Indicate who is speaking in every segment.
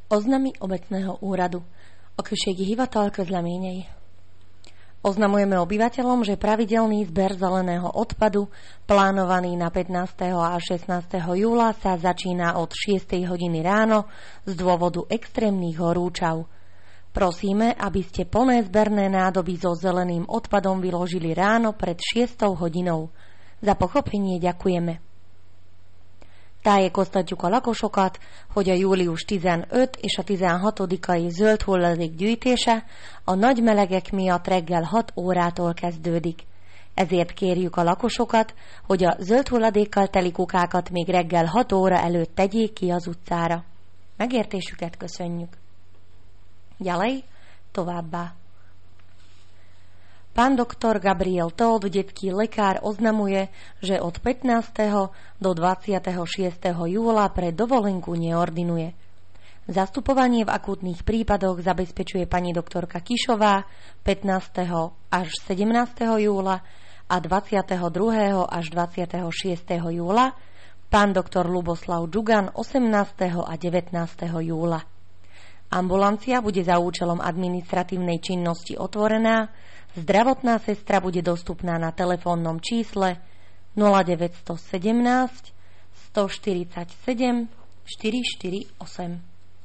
Speaker 1: Oznamy obecného úradu. Okrsieky hivatal közleményej. Oznamujeme obyvateľom, že pravidelný zber zeleného odpadu, plánovaný na 15. a 16. júla, sa začína od 6. hodiny ráno z dôvodu extrémnych horúčav. Prosíme, aby ste plné zberné nádoby so zeleným odpadom vyložili ráno pred 6. hodinou. Za pochopenie ďakujeme. Tájékoztatjuk a lakosokat, hogy a július 15 és a 16-ai zöld hulladék gyűjtése a nagy melegek miatt reggel 6 órától kezdődik. Ezért kérjük a lakosokat, hogy a zöld hulladékkal teli kukákat még reggel 6 óra előtt tegyék ki az utcára. Megértésüket köszönjük. Ďalej, továbbá. Pán doktor Gabriel Todd, detský lekár, oznamuje, že od 15. do 26. júla pre dovolenku neordinuje. Zastupovanie v akútnych prípadoch zabezpečuje pani doktorka Kišová 15. až 17. júla a 22. až 26. júla, pán doktor Luboslav Džugan 18. a 19. júla. Ambulancia bude za účelom administratívnej činnosti otvorená. Zdravotná sestra bude dostupná na telefónnom čísle 0917 147 448.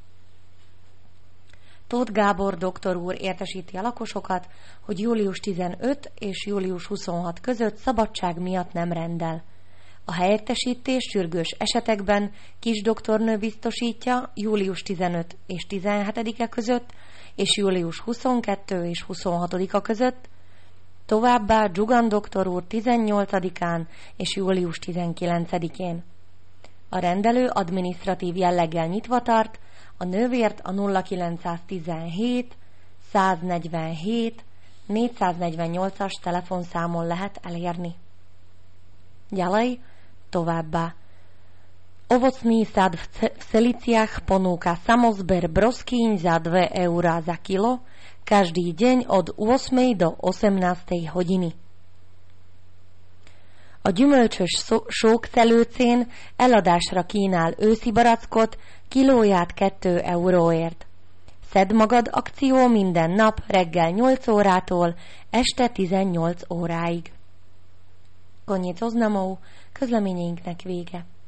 Speaker 1: Tóth Gábor doktor úr értesíti a lakosokat, hogy július 15 és július 26 között szabadság miatt nem rendel. A helyettesítés sürgős esetekben kis doktornő biztosítja július 15 és 17-e között, és július 22 és 26-a között, továbbá Džugan doktor úr 18-án és július 19-én. A rendelő adminisztratív jelleggel nyitva tart, a nővért a 0917 147 448-as telefonszámon lehet elérni. Ďalej, továbbá. Ovocný sad v Seliciach ponúka samozber broskýň za 2 eurá za kilo, každý deň od 8. do 18. hodiny. A gyümölcsös sókszelőcén eladásra kínál őszi barackot, kilóját 2 euróért. Szedd magad akció minden nap reggel 8 órától este 18 óráig. Koniec oznamov, közleményeinknek vége.